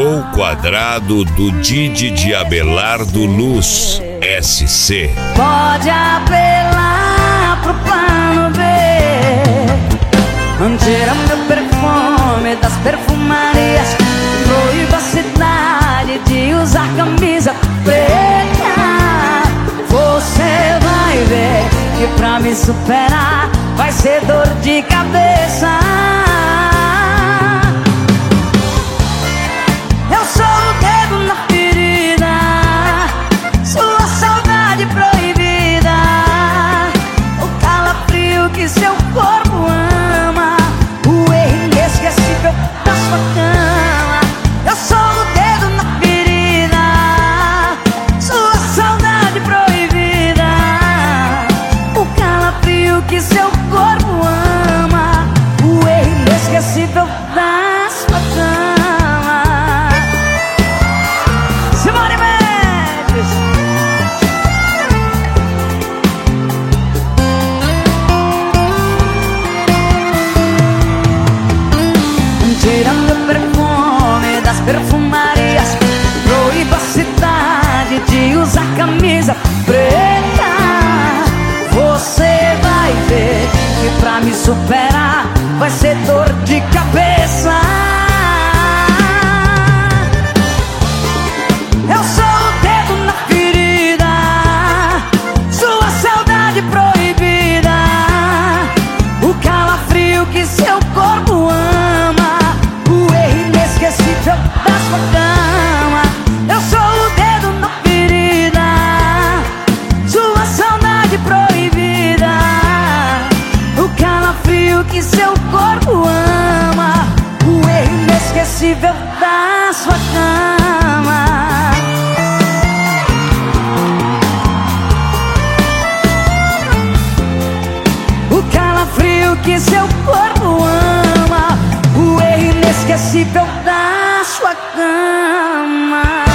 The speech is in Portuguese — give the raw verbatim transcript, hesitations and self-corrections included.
Show Quadrado do Didi de Abelardo Luz, S C. Pode apelar pro plano B, tira meu perfume das perfumarias, proíba a cidade de usar camisa preta. Você vai ver que pra me superar vai ser dor de cabeça. Eu sou o dedo na ferida, sua saudade proibida, o calafrio que seu corpo ama, o erro inesquecível da sua cama. Eu sou o dedo na ferida, sua saudade proibida, o calafrio que seu corpo ama, o erro inesquecível da sua cama. Simone Mendes. Tirando o perfume das perfumarias, proíba a cidade de usar camisa preta. Você vai ver que pra me superar vai ser dor de cabeça. Eu sou o dedo na ferida, sua saudade proibida, o calafrio que seu corpo ama, o erro inesquecível da sua cama. Eu sou o dedo na ferida, sua saudade proibida, o calafrio que seu corpo ama, o erro inesquecível da sua cama. O calafrio que seu corpo ama, o erro inesquecível da sua cama.